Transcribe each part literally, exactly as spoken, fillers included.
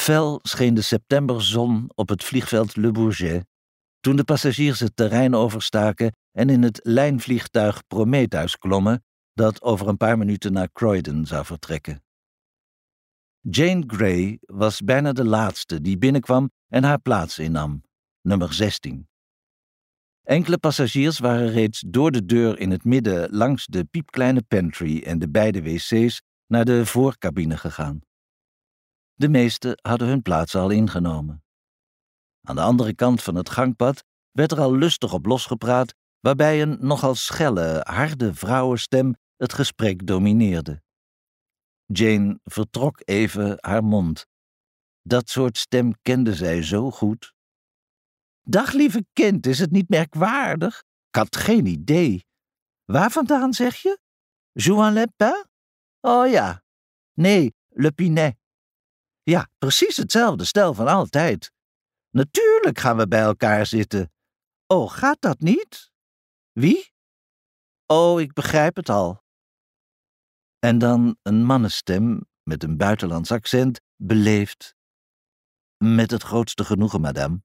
Fel scheen de septemberzon op het vliegveld Le Bourget, toen de passagiers het terrein overstaken en in het lijnvliegtuig Prometheus klommen, dat over een paar minuten naar Croydon zou vertrekken. Jane Grey was bijna de laatste die binnenkwam en haar plaats innam, nummer zestien. Enkele passagiers waren reeds door de deur in het midden langs de piepkleine pantry en de beide wc's naar de voorcabine gegaan. De meesten hadden hun plaats al ingenomen. Aan de andere kant van het gangpad werd er al lustig op losgepraat, waarbij een nogal schelle, harde vrouwenstem het gesprek domineerde. Jane vertrok even haar mond. Dat soort stem kende zij zo goed. Dag lieve kind, is het niet merkwaardig? Ik had geen idee. Waar vandaan zeg je? Juan-les-Pins? Oh ja. Nee, Le Pinet. Ja, precies hetzelfde stel van altijd. Natuurlijk gaan we bij elkaar zitten. Oh, gaat dat niet? Wie? Oh, ik begrijp het al. En dan een mannenstem met een buitenlands accent, beleefd. Met het grootste genoegen, madame.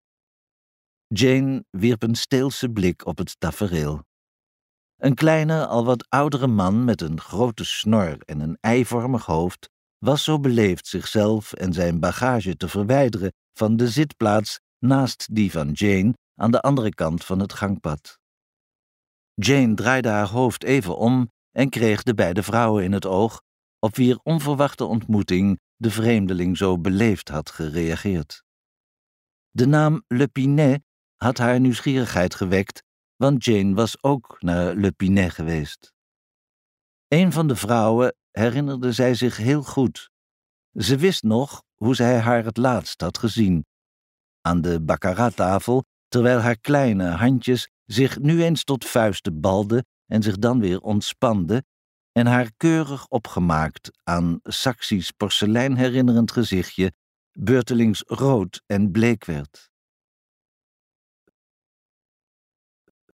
Jane wierp een steelse blik op het tafereel. Een kleine, al wat oudere man met een grote snor en een eivormig hoofd was zo beleefd zichzelf en zijn bagage te verwijderen van de zitplaats naast die van Jane aan de andere kant van het gangpad. Jane draaide haar hoofd even om en kreeg de beide vrouwen in het oog, op wier onverwachte ontmoeting de vreemdeling zo beleefd had gereageerd. De naam Le Pinet had haar nieuwsgierigheid gewekt, want Jane was ook naar Le Pinet geweest. Een van de vrouwen herinnerde zij zich heel goed. Ze wist nog hoe zij haar het laatst had gezien. Aan de baccarat-tafel, terwijl haar kleine handjes zich nu eens tot vuisten balden en zich dan weer ontspanden, en haar keurig opgemaakt aan Saxisch porselein herinnerend gezichtje beurtelings rood en bleek werd.